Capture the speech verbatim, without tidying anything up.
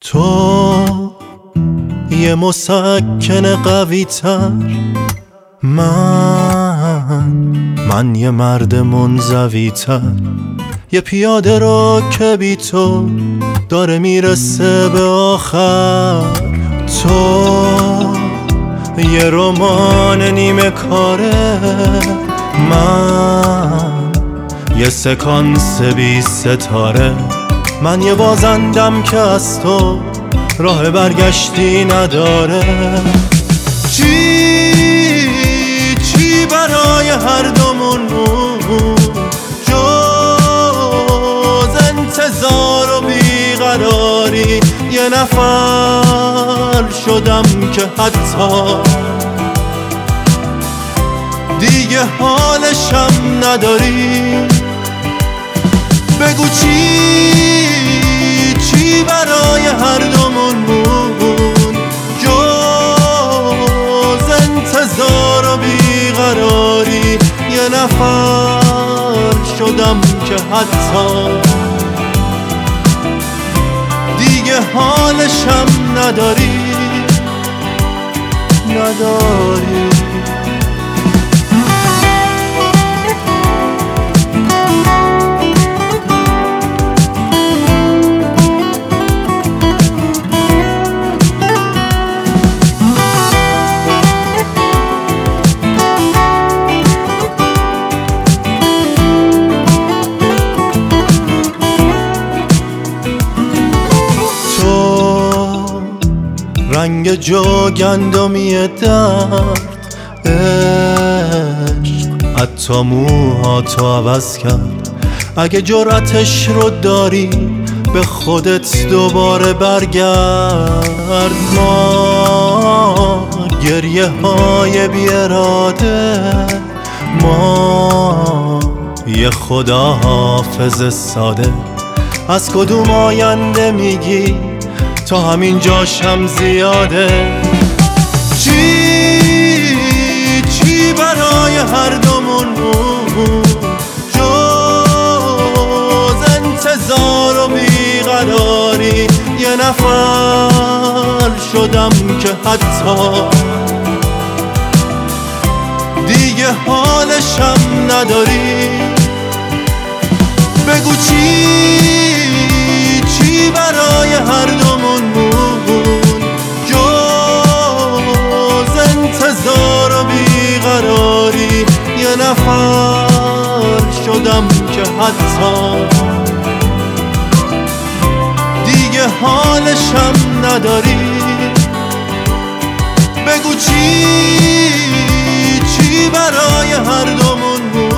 تو یه مسکن قوی تر، من من یه مرد منزوی تر، یه پیاده رو که بی تو داره میرسه به آخر. تو یه رمان نیمه کاره، من یه سکانس بی ستاره، من یه بازندم که از تو راه برگشتی نداره. چی چی برای هر دومون جز انتظار و بیقراری، یه نفر شدم که حتی دیگه حالشم نداری. بگو چی چی برای هر دومون بود جز انتظار و بیقراری، یه نفر شدم که حتی دیگه حالشم نداری نداری. رنگ جوگندمی درد، عشق حتی موهاتو عوض کرد. اگه جرأتش رو داری به خودت دوباره برگرد. ما گریه های بی اراده، ما یه خدا حافظ ساده. از کدوم آینده میگی تا همین جاشم زیاده. چی چی برای هر دومون جز انتظار و بیقراری، یه نفر شدم که حتی دیگه حالشم نداری. بگو چی چی برای هر دومون بود جز انتظار و بیقراری، یه نفر شدم که حتی دیگه حالشم نداری. بگو چی چی برای هر دومون بود